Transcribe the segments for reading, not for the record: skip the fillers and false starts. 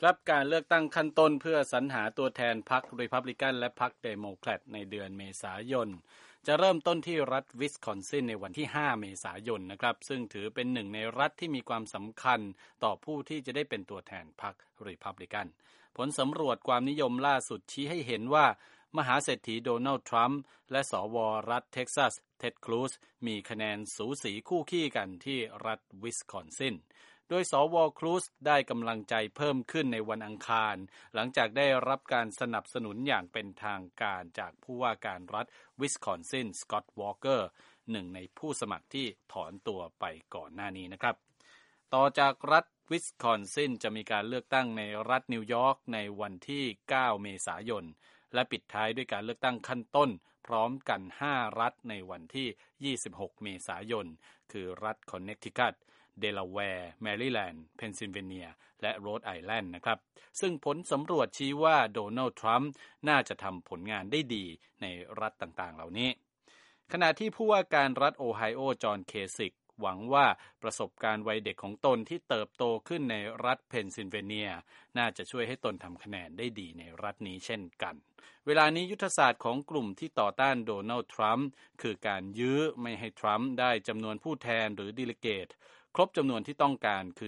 ครับการเลือกตั้งขั้นต้นเพื่อสรรหาตัวแทนพรรครีพับลิกันและพรรคเดโมแครตในเดือนเมษายนจะเริ่มต้นที่รัฐวิสคอนซินในวันที่5เมษายนนะครับซึ่งถือเป็นหนึ่งในรัฐที่มีความสำคัญต่อผู้ที่จะได้เป็นตัวแทนพรรครีพับลิกันผลสำรวจความนิยมล่าสุดชี้ให้เห็นว่ามหาเศรษฐีโดนัลด์ทรัมป์และสวรัฐเท็กซัสเท็ดครูซมีคะแนนสูสีคู่ขี้กันที่รัฐวิสคอนซินโดยสวครูซได้กำลังใจเพิ่มขึ้นในวันอังคารหลังจากได้รับการสนับสนุนอย่างเป็นทางการจากผู้ว่าการรัฐวิสคอนซินสก็อตต์วอลเกอร์หนึ่งในผู้สมัครที่ถอนตัวไปก่อนหน้านี้นะครับต่อจากรัฐวิสคอนซินจะมีการเลือกตั้งในรัฐนิวยอร์กในวันที่9เมษายนและปิดท้ายด้วยการเลือกตั้งขั้นต้นพร้อมกัน5รัฐในวันที่26เมษายนคือรัฐคอนเนคทิคัตเดลาแวร์แมริแลนด์เพนซิลเวเนียและโรดไอแลนด์นะครับซึ่งผลสำรวจชี้ว่าโดนัลด์ทรัมป์น่าจะทำผลงานได้ดีในรัฐต่างๆเหล่านี้ขณะที่ผู้ว่าการรัฐโอไฮโอจอห์นเคซิกหวังว่าประสบการณ์วัยเด็กของตนที่เติบโตขึ้นในรัฐเพนซิลเวเนียน่าจะช่วยให้ตนทำคะแนนได้ดีในรัฐนี้เช่นกันเวลานี้ยุทธศาสตร์ของกลุ่มที่ต่อต้านโดนัลด์ทรัมป์คือการยื้อไม่ให้ทรัมป์ได้จำนวนผู้แทนหรือดีลิเกตครบจำนวนที่ต้องการคือ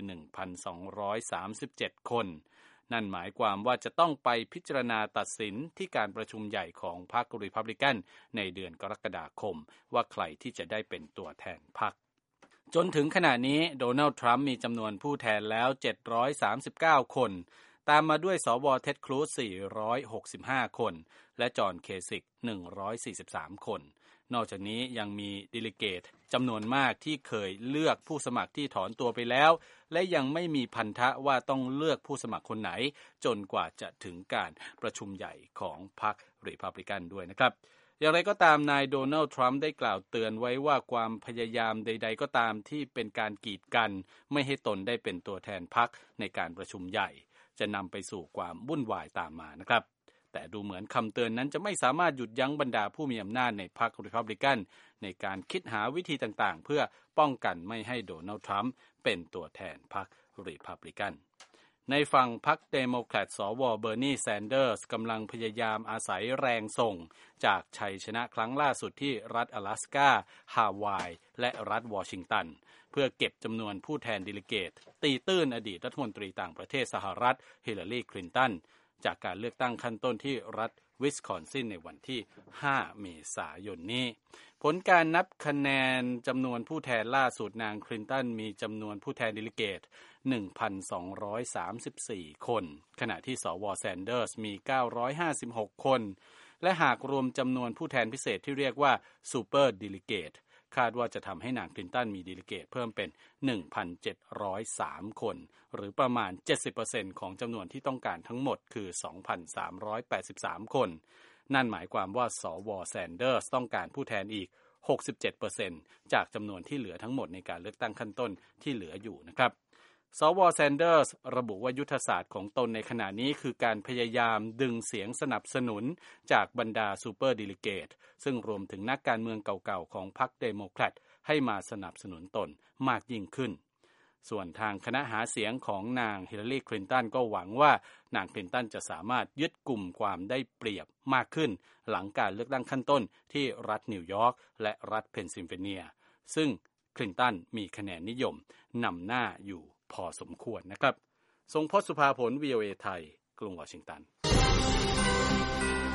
1,237 คนนั่นหมายความว่าจะต้องไปพิจารณาตัดสินที่การประชุมใหญ่ของพรรครีพับลิกันในเดือนกรกฎาคมว่าใครที่จะได้เป็นตัวแทนพรรคจนถึงขณะนี้โดนัลด์ทรัมป์มีจำนวนผู้แทนแล้ว739คนตามมาด้วยสวเท็ดครูซ465คนและจอห์นเคซิก143คนนอกจากนี้ยังมีดิลิเกตจำนวนมากที่เคยเลือกผู้สมัครที่ถอนตัวไปแล้วและยังไม่มีพันธะว่าต้องเลือกผู้สมัครคนไหนจนกว่าจะถึงการประชุมใหญ่ของพรรครีพับลิกันด้วยนะครับอย่างไรก็ตามนายโดนัลด์ทรัมป์ได้กล่าวเตือนไว้ว่าความพยายามใดๆก็ตามที่เป็นการกีดกันไม่ให้ตนได้เป็นตัวแทนพรรคในการประชุมใหญ่จะนำไปสู่ความวุ่นวายตามมานะครับแต่ดูเหมือนคำเตือนนั้นจะไม่สามารถหยุดยั้งบรรดาผู้มีอำนาจในพรรครีพับลิกันในการคิดหาวิธีต่างๆเพื่อป้องกันไม่ให้โดนัลด์ทรัมป์เป็นตัวแทนพรรครีพับลิกันในฝั่งพรรคเดโมแครตสวเบอร์นีแซนเดอร์สกำลังพยายามอาศัยแรงส่งจากชัยชนะครั้งล่าสุดที่รัฐ阿拉สกาฮาวายและรัฐวอชิงตันเพื่อเก็บจำนวนผู้แทนดิลิเกตตีตื้นอดีตรัฐมนตรีต่างประเทศสหรัฐฮิลลารีคลินตันจากการเลือกตั้งขั้นต้นที่รัฐวิสคอนซินในวันที่5เมษายนนี้ผลการนับคะแนนจำนวนผู้แทนล่าสุดนางคลินตันมีจำนวนผู้แทนดิลิเกต 1,234 คนขณะที่สวแซนเดอร์สมี956คนและหากรวมจำนวนผู้แทนพิเศษที่เรียกว่าซูเปอร์ดิลิเกตคาดว่าจะทำให้นางคลินตันมีดิลิเกตเพิ่มเป็น 1,703 คนหรือประมาณ 70% ของจำนวนที่ต้องการทั้งหมดคือ 2,383 คนนั่นหมายความว่าสวแซนเดอร์สต้องการผู้แทนอีก 67% จากจำนวนที่เหลือทั้งหมดในการเลือกตั้งขั้นต้นที่เหลืออยู่นะครับสวแซนเดอร์สระบุว่ายุทธศาสตร์ของตนในขณะนี้คือการพยายามดึงเสียงสนับสนุนจากบรรดาซูเปอร์ดิลิเกตซึ่งรวมถึงนักการเมืองเก่าๆของพรรคเดโมแครตให้มาสนับสนุนตนมากยิ่งขึ้นส่วนทางคณะหาเสียงของนางฮิลลารีคลินตันก็หวังว่านางคลินตันจะสามารถยึดกลุ่มความได้เปรียบมากขึ้นหลังการเลือกตั้งขั้นต้นที่รัฐนิวยอร์กและรัฐเพนซิลเวเนียซึ่งคลินตันมีคะแนนนิยมนำหน้าอยู่พอสมควรนะครับทรงพจน์ สุภาผล VOA ไทยกรุงวอชิงตัน